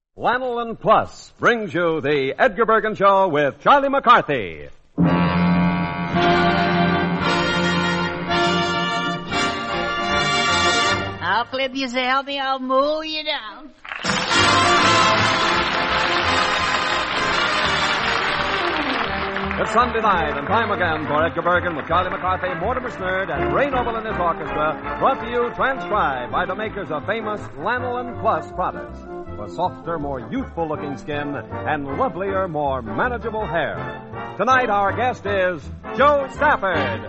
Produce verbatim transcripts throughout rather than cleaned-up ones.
Lanolin Plus brings you the Edgar Bergen Show with Charlie McCarthy. I'll clip you, so help me, I'll mow you down. It's Sunday night and time again for Edgar Bergen with Charlie McCarthy, Mortimer Snerd, and Ray Noble and his orchestra, brought to you transcribed by the makers of famous Lanolin Plus products for softer, more youthful-looking skin and lovelier, more manageable hair. Tonight, our guest is Joe Stafford.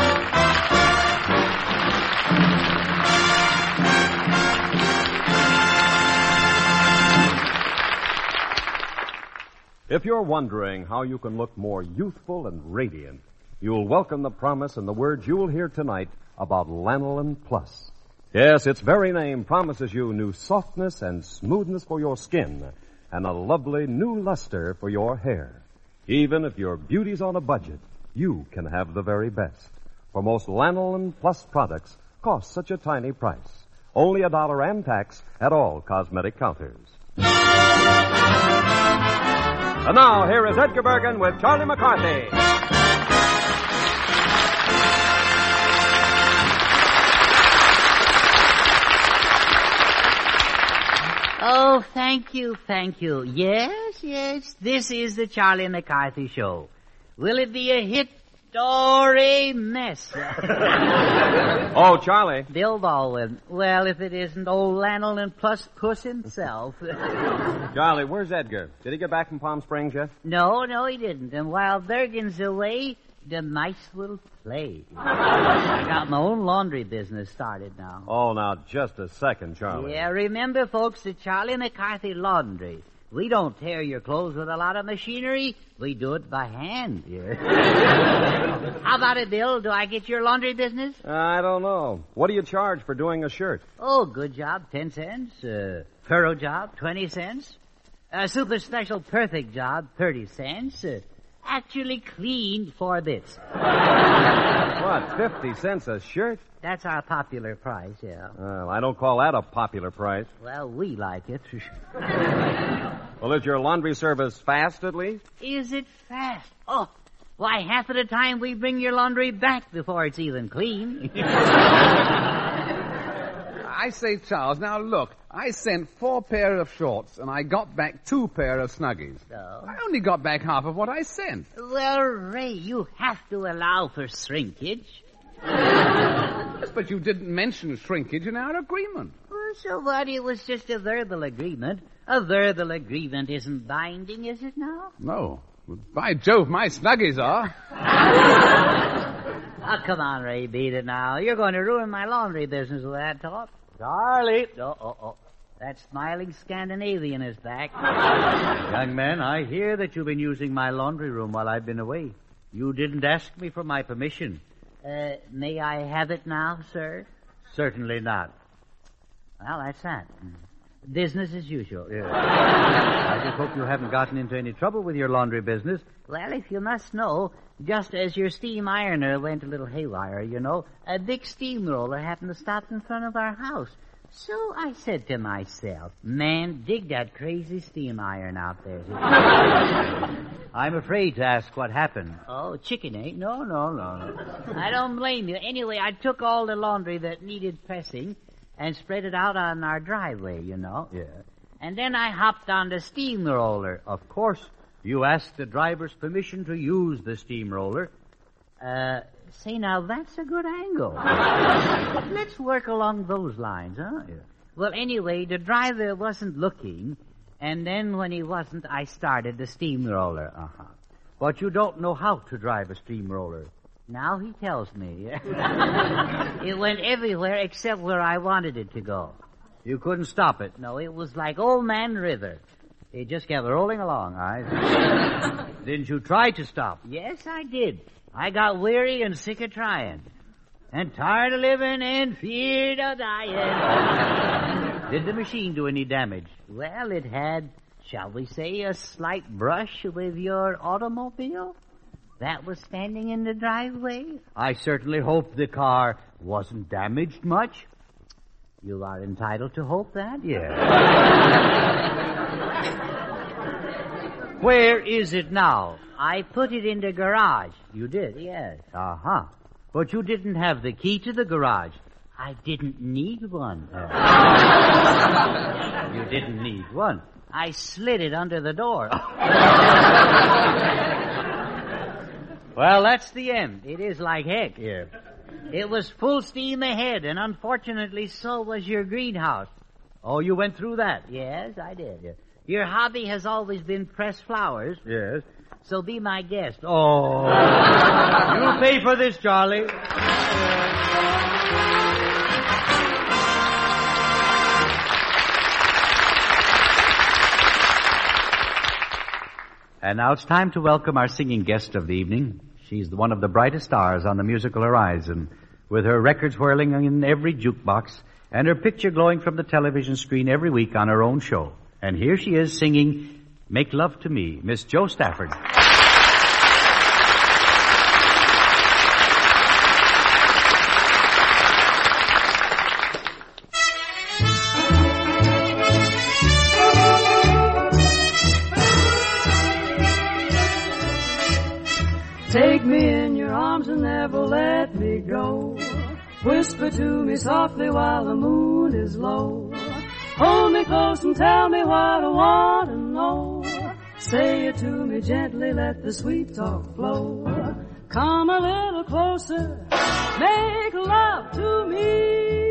If you're wondering how you can look more youthful and radiant, you'll welcome the promise and the words you'll hear tonight about Lanolin Plus. Yes, its very name promises you new softness and smoothness for your skin and a lovely new luster for your hair. Even if your beauty's on a budget, you can have the very best. For most Lanolin Plus products cost such a tiny price. Only a dollar and tax at all cosmetic counters. And now, here is Edgar Bergen with Charlie McCarthy. Oh, thank you, thank you. Yes, yes, this is the Charlie McCarthy Show. Will it be a hit or a mess? Oh, Charlie. Bill Baldwin. Well, if it isn't old Lanolin Plus Puss himself. Charlie, where's Edgar? Did he get back from Palm Springs yet? No, no, he didn't. And while Bergen's away, the mice will play. I got my own laundry business started now. Oh, now, just a second, Charlie. Yeah, remember, folks, the Charlie McCarthy Laundry. We don't tear your clothes with a lot of machinery. We do it by hand. Yeah. How about it, Bill? Do I get your laundry business? I don't know. What do you charge for doing a shirt? Oh, good job, ten cents. Uh, furrow job, twenty cents. A super special perfect job, thirty cents. Uh, actually cleaned, four bits. What, fifty cents a shirt? That's our popular price, yeah. Well, I don't call that a popular price. Well, we like it. Well, is your laundry service fast, at least? Is it fast? Oh, why, half of the time we bring your laundry back before it's even clean. I say, Charles, now look, I sent four pair of shorts, and I got back two pair of Snuggies. Oh. I only got back half of what I sent. Well, Ray, you have to allow for shrinkage. Yes, but you didn't mention shrinkage in our agreement. Well, so what? It was just a verbal agreement. A verbal agreement isn't binding, is it now? No. By Jove, my Snuggies are. Oh, come on, Ray, beat it now. You're going to ruin my laundry business with that talk. Charlie. Oh, oh, oh. That smiling Scandinavian is back. Young man, I hear that you've been using my laundry room while I've been away. You didn't ask me for my permission. Uh, may I have it now, sir? Certainly not. Well, that's that. Business as usual. Yeah. I just hope you haven't gotten into any trouble with your laundry business. Well, if you must know, just as your steam ironer went a little haywire, you know, a big steamroller happened to stop in front of our house. So I said to myself, man, dig that crazy steam iron out there. I'm afraid to ask what happened. Oh, chicken ain't? No, no, no, no. I don't blame you. Anyway, I took all the laundry that needed pressing and spread it out on our driveway, you know. Yeah. And then I hopped on the steamroller. Of course, you asked the driver's permission to use the steamroller. Uh, say now, that's a good angle. Let's work along those lines, huh? Yeah. Well, anyway, the driver wasn't looking, and then when he wasn't, I started the steamroller. Uh-huh. But you don't know how to drive a steamroller. Now he tells me. It went everywhere except where I wanted it to go. You couldn't stop it? No, it was like Old Man River. It just kept rolling along, all right? Didn't you try to stop? Yes, I did. I got weary and sick of trying. And tired of living and feared of dying. Did the machine do any damage? Well, it had, shall we say, a slight brush with your automobile that was standing in the driveway. I certainly hope the car wasn't damaged much. You are entitled to hope that? Yes. Where is it now? I put it in the garage. You did? Yes. Uh-huh. But you didn't have the key to the garage. I didn't need one. You didn't need one. I slid it under the door. Well, that's the end. It is like heck. Yeah. It was full steam ahead, and unfortunately so was your greenhouse. Oh, you went through that? Yes, I did. Your hobby has always been pressed flowers. Yes. So be my guest. Oh. You pay for this, Charlie. And now it's time to welcome our singing guest of the evening. She's one of the brightest stars on the musical horizon, with her records whirling in every jukebox and her picture glowing from the television screen every week on her own show. And here she is singing Make Love to Me, Miss Jo Stafford. Take me in your arms and never let me go. Whisper to me softly while the moon is low. Hold me close and tell me what I want to know. Say it to me gently, let the sweet talk flow. Come a little closer, make love to me.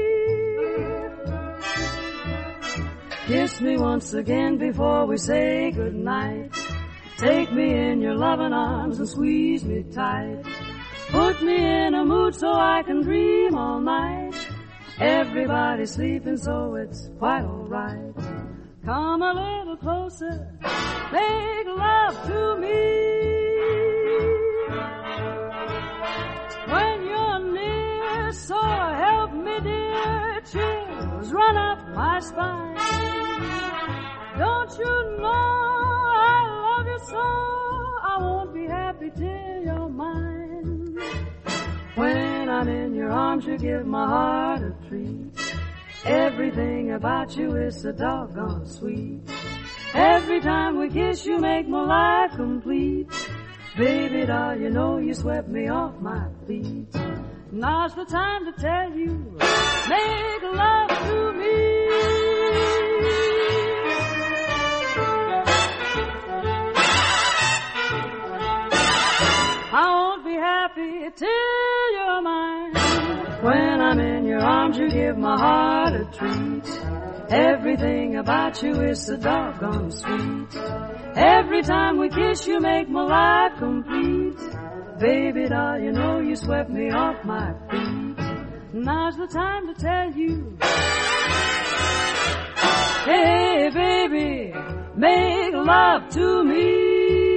Kiss me once again before we say goodnight. Take me in your loving arms and squeeze me tight. Put me in a mood so I can dream all night. Everybody's sleeping so it's quite alright. Come a little closer, make love to me. When you're near, so help me dear, chills run up my spine. Don't you know so I won't be happy till you're mine. When I'm in your arms, you give my heart a treat. Everything about you is so doggone sweet. Every time we kiss, you make my life complete. Baby doll, you know you swept me off my feet. Now's the time to tell you, make love to me. I won't be happy till you're mine. When I'm in your arms, you give my heart a treat. Everything about you is so doggone sweet. Every time we kiss, you make my life complete. Baby doll, you know you swept me off my feet. Now's the time to tell you, hey baby, make love to me.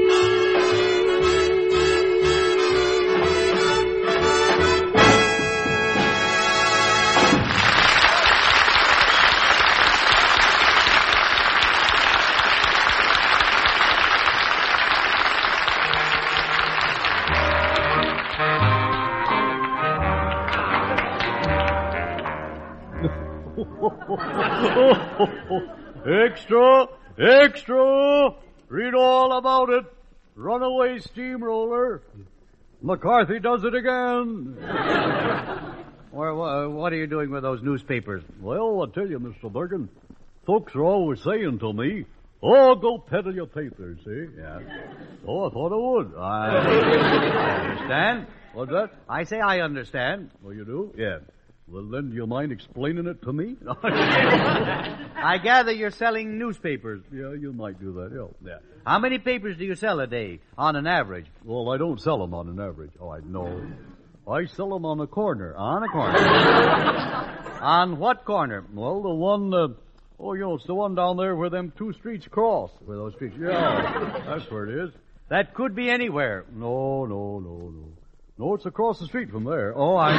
Extra! Extra! Read all about it. Runaway steamroller. McCarthy does it again. Or uh, what are you doing with those newspapers? Well, I'll tell you, Mister Bergen, folks are always saying to me, oh, go peddle your papers, see? Yeah. Oh, I thought I would. I, I understand. What's that? I say I understand. Oh, you do? Yeah. Well, then, do you mind explaining it to me? I gather you're selling newspapers. Yeah, you might do that, yeah. Yeah. How many papers do you sell a day, on an average? Well, I don't sell them on an average. Oh, I know. I sell them on a corner. On a corner? On what corner? Well, the one, uh, oh, you know, it's the one down there where them two streets cross. Where those streets... Yeah, that's where it is. That could be anywhere. No, no, no, no. No, it's across the street from there. Oh, I...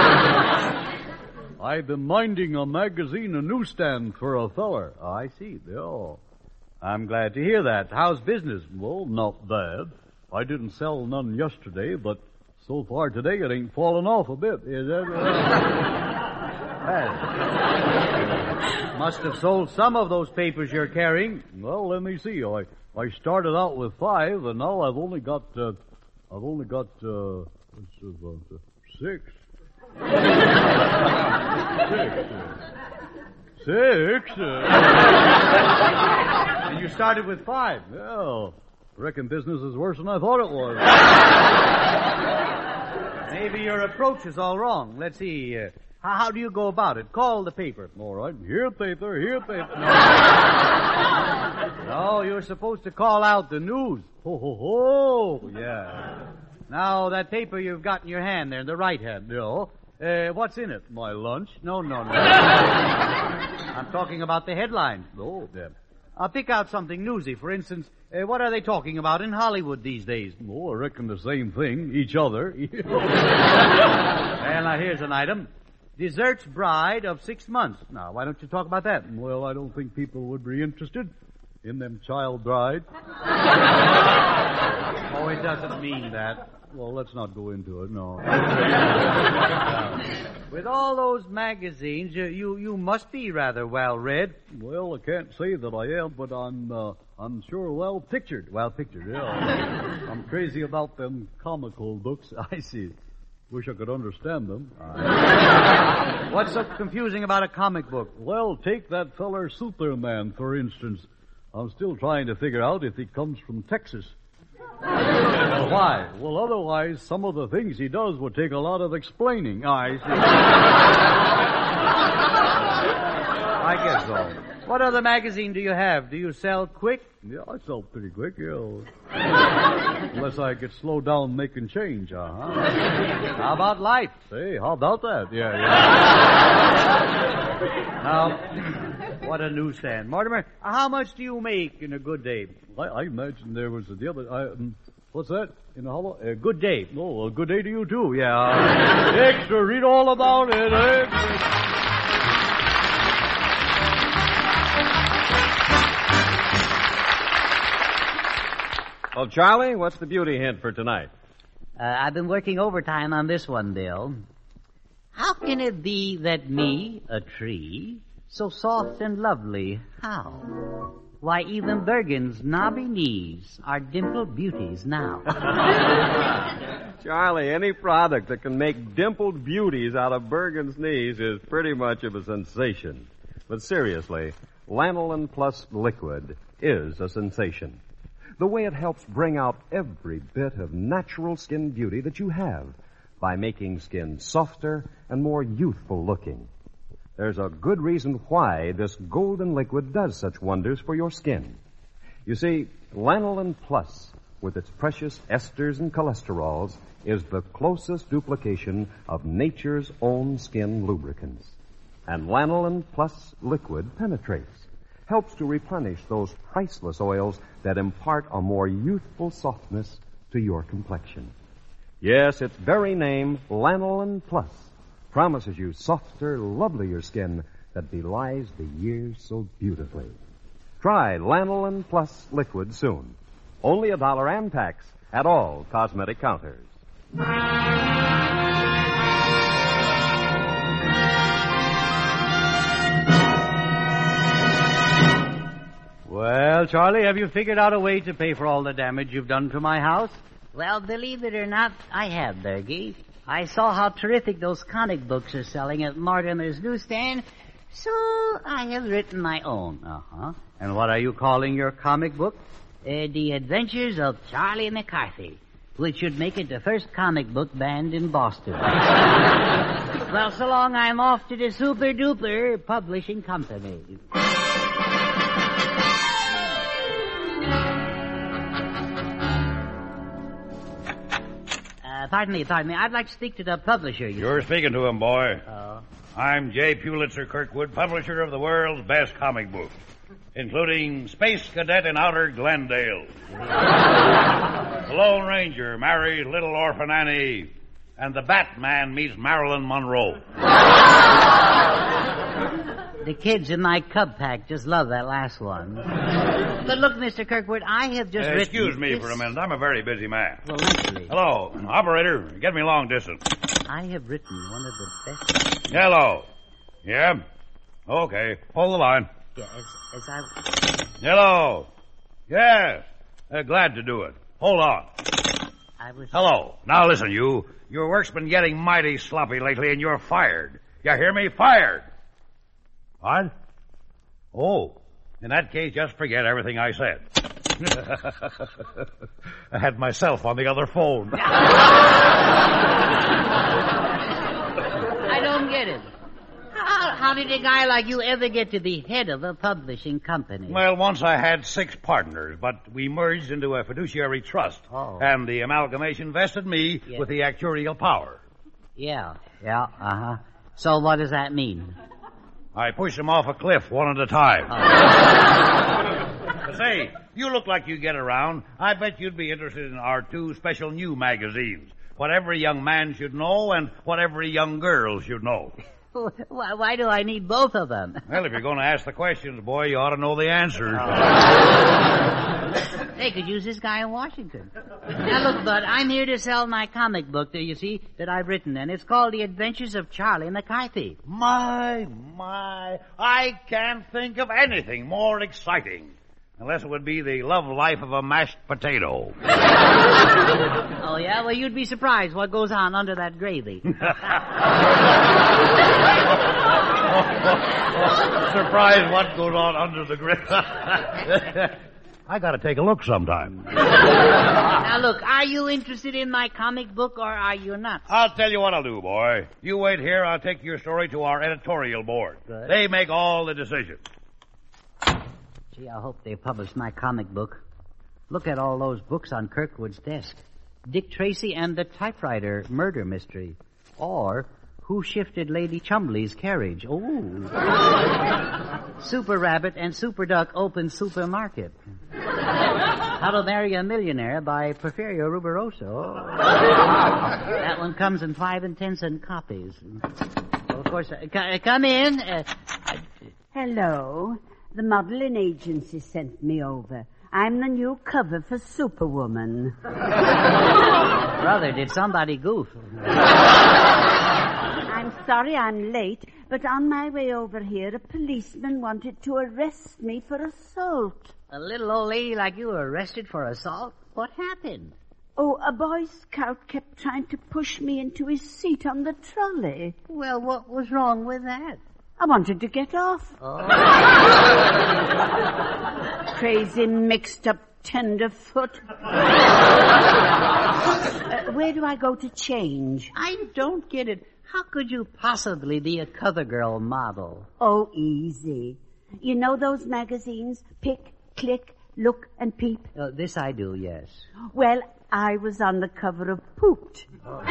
I've been minding a magazine, a newsstand for a feller. Oh, I see. Yeah. I'm glad to hear that. How's business? Well, not bad. I didn't sell none yesterday, but so far today it ain't fallen off a bit. Is that right? Well, must have sold some of those papers you're carrying. Well, let me see. I I started out with five, and now I've only got uh, I've only got uh, let's see, uh, six. six. Six. Uh... And you started with five. Well, reckon business is worse than I thought it was. Maybe your approach is all wrong. Let's see. Uh, how, how do you go about it? Call the paper. All right. Here, paper. Here, paper. No, you're supposed to call out the news. Ho, ho, ho. Yeah. Now, that paper you've got in your hand there, in the right hand. Yeah. Uh, what's in it? My lunch? No, no, no. I'm talking about the headlines. Oh, yeah. I'll pick out something newsy. For instance, uh, what are they talking about in Hollywood these days? Oh, I reckon the same thing. Each other. Well, now, here's an item. Dessert's bride of six months. Now, why don't you talk about that? Well, I don't think people would be interested in them child bride. Oh, it doesn't mean that. Well, let's not go into it, no. With all those magazines, you, you you must be rather well read. Well, I can't say that I am, but I'm uh, I'm sure well pictured. Well pictured, yeah. I'm crazy about them comical books. I see. Wish I could understand them. What's so confusing about a comic book? Well, take that feller Superman, for instance. I'm still trying to figure out if he comes from Texas. Why? Well, otherwise, some of the things he does would take a lot of explaining. I see. I guess so. What other magazine do you have? Do you sell quick? Yeah, I sell pretty quick, yeah. Unless I get slowed down making change, uh-huh. How about Life? Say, how about that? Yeah, yeah. Now, what a newsstand. Mortimer, how much do you make in a good day? I, I imagine there was the other... I, um, what's that? In a hollow? A good day. Oh, a good day to you, too, yeah. Extra, read all about it, eh? Well, Charlie, what's the beauty hint for tonight? Uh, I've been working overtime on this one, Bill. How can it be that me, a tree, so soft and lovely, how? Why, even Bergen's knobby knees are dimpled beauties now. Charlie, any product that can make dimpled beauties out of Bergen's knees is pretty much of a sensation. But seriously, Lanolin Plus Liquid is a sensation. The way it helps bring out every bit of natural skin beauty that you have by making skin softer and more youthful looking. There's a good reason why this golden liquid does such wonders for your skin. You see, Lanolin Plus, with its precious esters and cholesterols, is the closest duplication of nature's own skin lubricants. And Lanolin Plus Liquid penetrates, helps to replenish those priceless oils that impart a more youthful softness to your complexion. Yes, its very name, Lanolin Plus, promises you softer, lovelier skin that belies the years so beautifully. Try Lanolin Plus Liquid soon. Only a dollar and tax at all cosmetic counters. Well, Charlie, have you figured out a way to pay for all the damage you've done to my house? Well, believe it or not, I have, Bergie. I saw how terrific those comic books are selling at Mortimer's newsstand, so I have written my own. Uh-huh. And what are you calling your comic book? Uh, The Adventures of Charlie McCarthy, which should make it the first comic book banned in Boston. Well, so long, I'm off to the Super Duper Publishing Company. Uh, pardon me, pardon me. I'd like to speak to the publisher. You You're see. speaking to him, boy. Oh. I'm J. Pulitzer Kirkwood, publisher of the world's best comic book, including Space Cadet in Outer Glendale, The Lone Ranger marries Little Orphan Annie, and The Batman meets Marilyn Monroe. The kids in my cub pack just love that last one. But look, Mister Kirkwood, I have just Uh, written... excuse me this... for a minute. I'm a very busy man. Well, naturally. Hello, operator. Get me long distance. I have written one of the best... Hello. Yeah? Okay. Hold the line. Yeah, as, as I... Hello. Yes. Uh, glad to do it. Hold on. I was... Hello. Now listen, you. Your work's been getting mighty sloppy lately, and you're fired. You hear me? Fired. What? Oh. In that case, just forget everything I said. I had myself on the other phone. I don't get it. How, how did a guy like you ever get to the head of a publishing company? Well, once I had six partners, but we merged into a fiduciary trust. Oh. And the amalgamation vested me Yeah. with the actuarial power. Yeah, yeah, uh-huh. So what does that mean? I pushed them off a cliff one at a time. Oh. Say, you look like you get around. I bet you'd be interested in our two special new magazines. What every young man should know and what every young girl should know. Why, why do I need both of them? Well, if you're going to ask the questions, boy, you ought to know the answers. They could use this guy in Washington. Now, look, Bud, I'm here to sell my comic book, do you see, that I've written, and it's called The Adventures of Charlie McCarthy. My, my, I can't think of anything more exciting. Unless it would be the love life of a mashed potato. Oh, yeah? Well, you'd be surprised what goes on under that gravy. Surprised what goes on under the gravy. I gotta take a look sometime. Now, look, are you interested in my comic book or are you not? I'll tell you what I'll do, boy. You wait here, I'll take your story to our editorial board. Good. They make all the decisions. Gee, I hope they publish my comic book. Look at all those books on Kirkwood's desk. Dick Tracy and the Typewriter Murder Mystery. Or Who Shifted Lady Chumley's Carriage. Oh. Super Rabbit and Super Duck Open Supermarket. How to Marry a Millionaire by Porfirio Rubiroso. That one comes in five and ten cent copies. Well, of course, uh, c- come in. Uh, I, Hello. The modeling agency sent me over. I'm the new cover for Superwoman. Brother, did somebody goof? I'm sorry I'm late, but on my way over here, a policeman wanted to arrest me for assault. A little old lady like you arrested for assault? What happened? Oh, a Boy Scout kept trying to push me into his seat on the trolley. Well, what was wrong with that? I wanted to get off. Oh. Crazy, mixed-up tenderfoot. uh, where do I go to change? I don't get it. How could you possibly be a cover girl model? Oh, easy. You know those magazines? Pick, Click, Look, and Peep? Uh, this I do, yes. Well, I was on the cover of Pooped.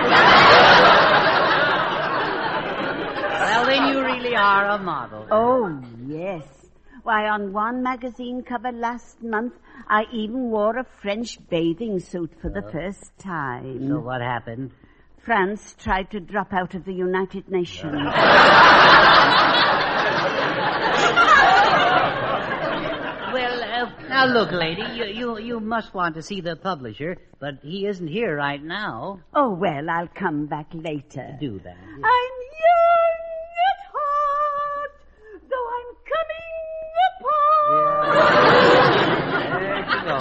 Well, then you really are a model. Oh, yes. Why, on one magazine cover last month, I even wore a French bathing suit for the first time. So what happened? France tried to drop out of the United Nations. Well, uh, now look, lady, you, you you must want to see the publisher, but he isn't here right now. Oh, well, I'll come back later. Do that. I'm young at heart, though I'm coming apart. There you go.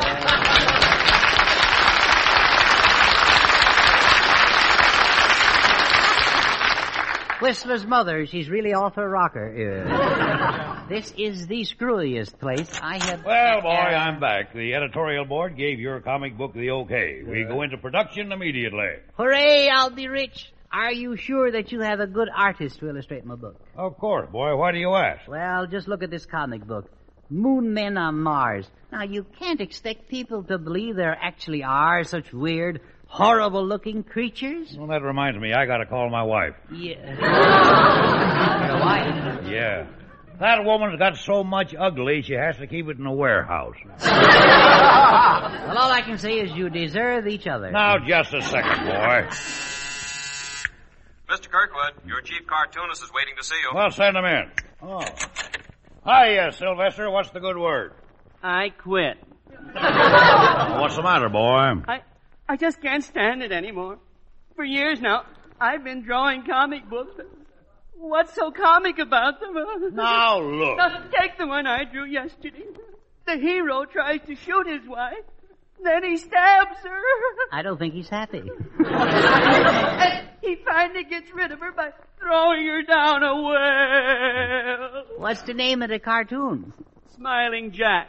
Whistler's mother, she's really off her rocker. Uh, this is the screwiest place I have... Well, boy, I'm back. The editorial board gave your comic book the okay. We go into production immediately. Hooray, I'll be rich. Are you sure that you have a good artist to illustrate my book? Of course, boy. Why do you ask? Well, just look at this comic book. Moon Men on Mars. Now, you can't expect people to believe there actually are such weird, horrible-looking creatures. Well, that reminds me. I got to call my wife. Yeah. Your wife? Yeah. That woman's got so much ugly, she has to keep it in a warehouse. Well, all I can say is you deserve each other. Now, just a second, boy. Mister Kirkwood, your chief cartoonist is waiting to see you. Well, send him in. Oh. Hiya, Sylvester. What's the good word? I quit. Well, what's the matter, boy? I, I just can't stand it anymore. For years now, I've been drawing comic books. What's so comic about them? Now, look. Now, take the one I drew yesterday. The hero tries to shoot his wife. Then he stabs her. I don't think he's happy. And he finally gets rid of her by throwing her down a well. What's the name of the cartoon? Smiling Jack.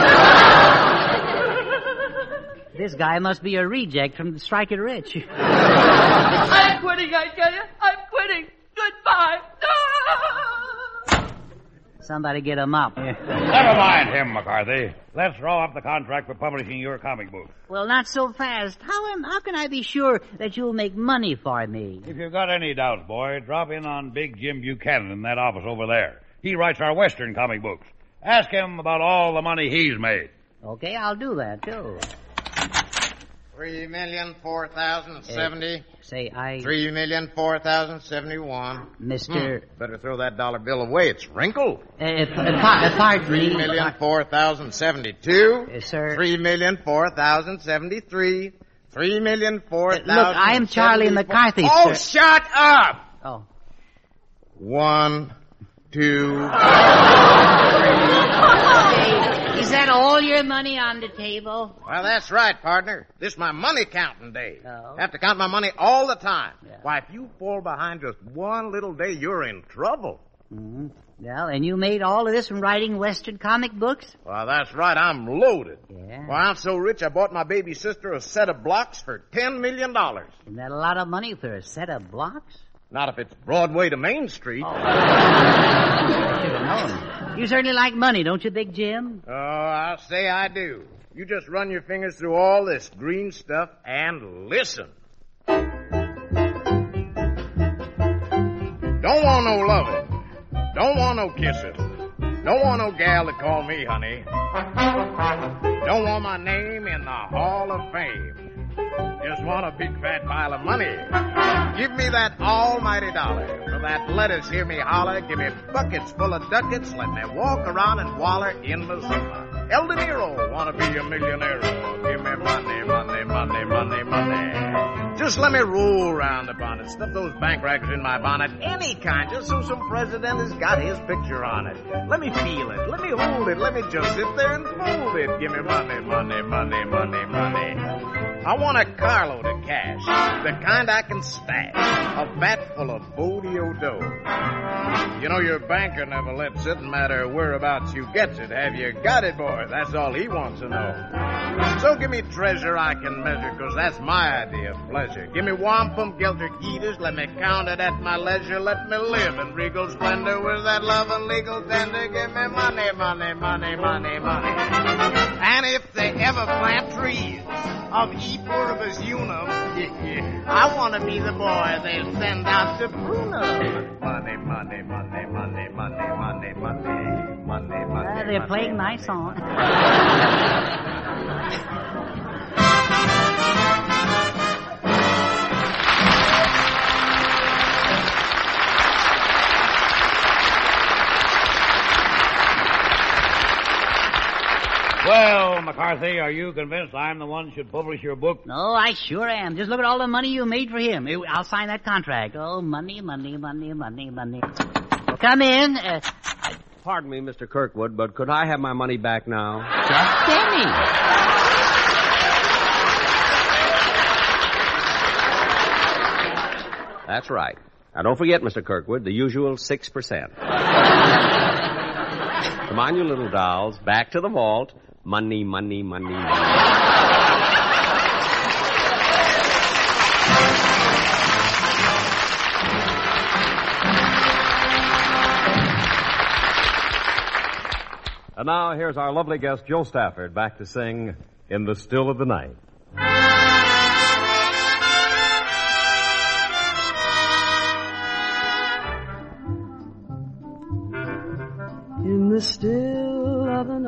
This guy must be a reject from the Strike It Rich. I'm quitting, I tell you. I'm quitting. Goodbye. Somebody get him up. Never mind him, McCarthy. Let's draw up the contract for publishing your comic book. Well, not so fast. How am, how can I be sure that you'll make money for me? If you've got any doubts, boy, drop in on Big Jim Buchanan in that office over there. He writes our Western comic books. Ask him about all the money he's made. Okay, I'll do that, too. Three million, four thousand, seventy. Uh, say, I... Three million, four thousand, seventy-one. Mister... Hmm. Better throw that dollar bill away. It's wrinkled. Uh, uh, uh, pardon me. Three million, four thousand, seventy-two. Uh, sir... Three million, four thousand, seventy-three. Three million, four thousand, uh, Look, I am Charlie McCarthy, Oh, sir. shut up! Oh. One, two... Is that all your money on the table? Well, that's right, partner. This is my money counting day. Oh. Have to count my money all the time. Yeah. Why, if you fall behind just one little day, you're in trouble. Mm-hmm. Well, and you made all of this from writing Western comic books? Well, that's right. I'm loaded. Yeah. Well, I'm so rich, I bought my baby sister a set of blocks for ten million dollars. Isn't that a lot of money for a set of blocks? Not if it's Broadway to Main Street. Oh. I should have known. You certainly like money, don't you, Big Jim? Oh, I'll say I do. You just run your fingers through all this green stuff and listen. Don't want no loving. Don't want no kissing. Don't want no gal to call me honey. Don't want my name in the Hall of Fame. Just want a big fat pile of money. Give me that almighty dollar. For that lettuce, hear me holler. Give me buckets full of ducats. Let me walk around and waller in Missoula. El De Niro, wanna be a millionaire. Give me money, money, money, money, money. Just let me roll around the bonnet. Stuff those bank rackers in my bonnet. Any kind, just so some president has got his picture on it. Let me feel it. Let me hold it. Let me just sit there and fold it. Give me money, money, money, money, money. I want a carload of cash, the kind I can stash, a vat full of Bodio dough. You know your banker never lets it matter whereabouts you gets it. Have you got it, boy? That's all he wants to know. So give me treasure I can measure, 'cause that's my idea of pleasure. Give me wampum, gelter, geeters, let me count it at my leisure. Let me live in regal splendor with that love and legal tender. Give me money, money, money, money, money. And if they ever plant trees of E. pluribus unum, I want to be the boy they send out to prune 'em. Money, money, money, money, money, money, money, money, money. Uh, they're playing my song. Well, McCarthy, are you convinced I'm the one who should publish your book? No, I sure am. Just look at all the money you made for him. I'll sign that contract. Oh, money, money, money, money, money. Come in. Uh, Pardon me, Mister Kirkwood, but could I have my money back now? Just Denny. That's right. Now, don't forget, Mister Kirkwood, the usual six percent. Come on, you little dolls. Back to the vault. Money, money, money, money. And now, here's our lovely guest, Joe Stafford, back to sing In the Still of the Night. In the still of the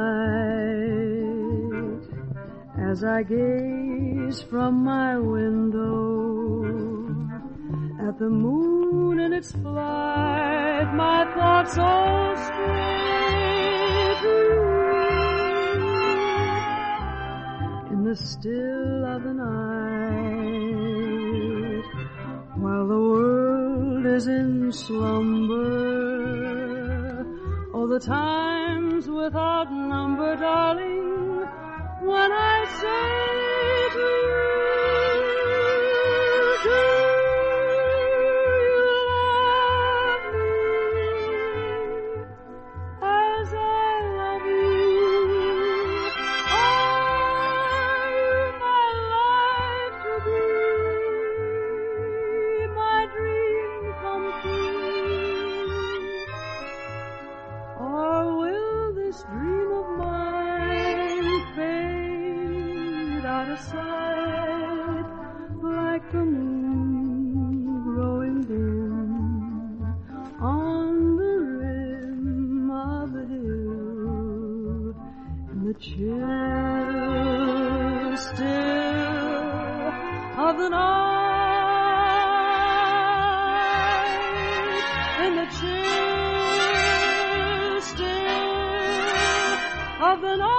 night, as I gaze from my window at the moon in its flight, my thoughts all stray to you. In the still of the night, while the world is in in slumber. Oh, the times without number, darling, when I say to you, do you love me as I love you? Are you my life to be, my dream come true? Or will this dream of mine fade out of sight like the moon growing dim on the rim of the hill, in the chill still of the night, in the chill still of the night.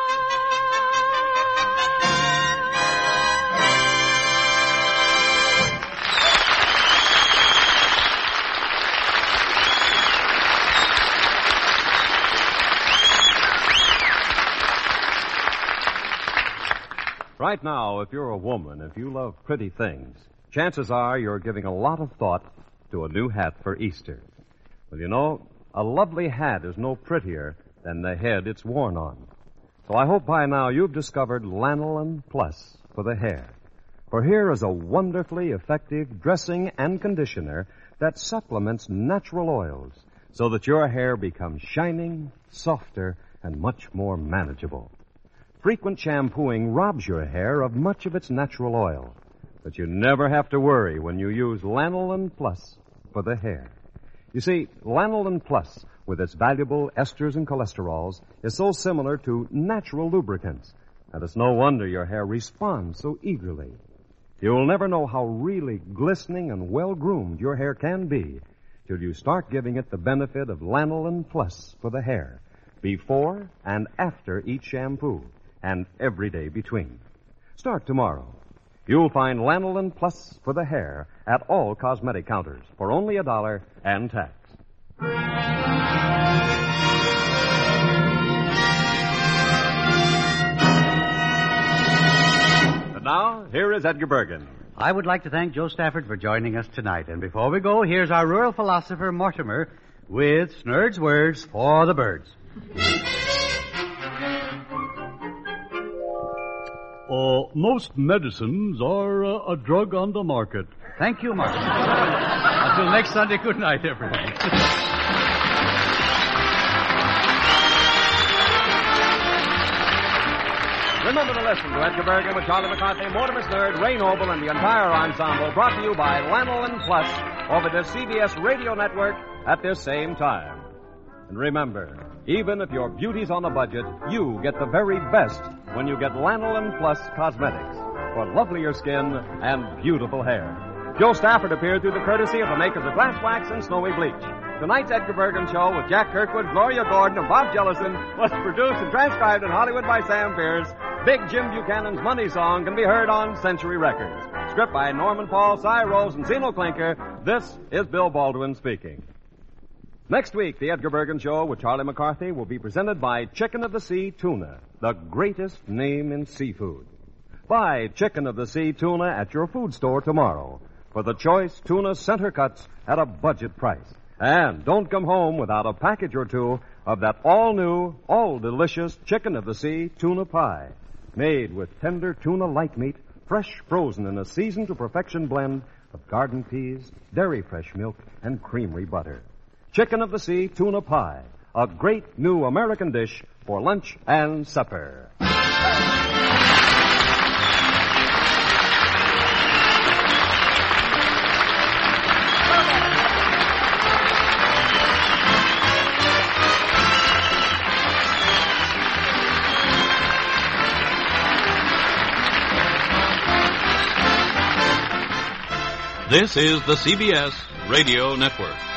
Right now, if you're a woman, if you love pretty things, chances are you're giving a lot of thought to a new hat for Easter. Well, you know, a lovely hat is no prettier than the head it's worn on. So I hope by now you've discovered Lanolin Plus for the hair. For here is a wonderfully effective dressing and conditioner that supplements natural oils so that your hair becomes shining, softer, and much more manageable. Frequent shampooing robs your hair of much of its natural oil, but you never have to worry when you use Lanolin Plus for the hair. You see, Lanolin Plus, with its valuable esters and cholesterols, is so similar to natural lubricants, and it's no wonder your hair responds so eagerly. You'll never know how really glistening and well-groomed your hair can be till you start giving it the benefit of Lanolin Plus for the hair, before and after each shampoo, and every day between. Start tomorrow. You'll find Lanolin Plus for the hair at all cosmetic counters for only a dollar and tax. And now, here is Edgar Bergen. I would like to thank Joe Stafford for joining us tonight. And before we go, here's our rural philosopher, Mortimer, with Snurd's words for the birds. Uh, most medicines are uh, a drug on the market. Thank you, Martin. Until next Sunday, good night, everyone. Remember to listen to Edgar Bergen with Charlie McCarthy, Mortimer Snerd, Ray Noble, and the entire ensemble, brought to you by Lanolin Plus over the C B S radio network at this same time. And remember, even if your beauty's on a budget, you get the very best when you get Lanolin Plus Cosmetics for lovelier skin and beautiful hair. Joe Stafford appeared through the courtesy of the makers of Glass Wax and Snowy Bleach. Tonight's Edgar Bergen Show with Jack Kirkwood, Gloria Gordon, and Bob Jellison was produced and transcribed in Hollywood by Sam Pierce. Big Jim Buchanan's Money Song can be heard on Century Records. Script by Norman Paul, Cy Rose, and Zeno Klinker. This is Bill Baldwin speaking. Next week, the Edgar Bergen Show with Charlie McCarthy will be presented by Chicken of the Sea Tuna, the greatest name in seafood. Buy Chicken of the Sea Tuna at your food store tomorrow for the choice tuna center cuts at a budget price. And don't come home without a package or two of that all-new, all-delicious Chicken of the Sea Tuna Pie, made with tender tuna light meat, fresh frozen in a seasoned-to-perfection blend of garden peas, dairy fresh milk, and creamery butter. Chicken of the Sea Tuna Pie, a great new American dish for lunch and supper. This is the C B S Radio Network.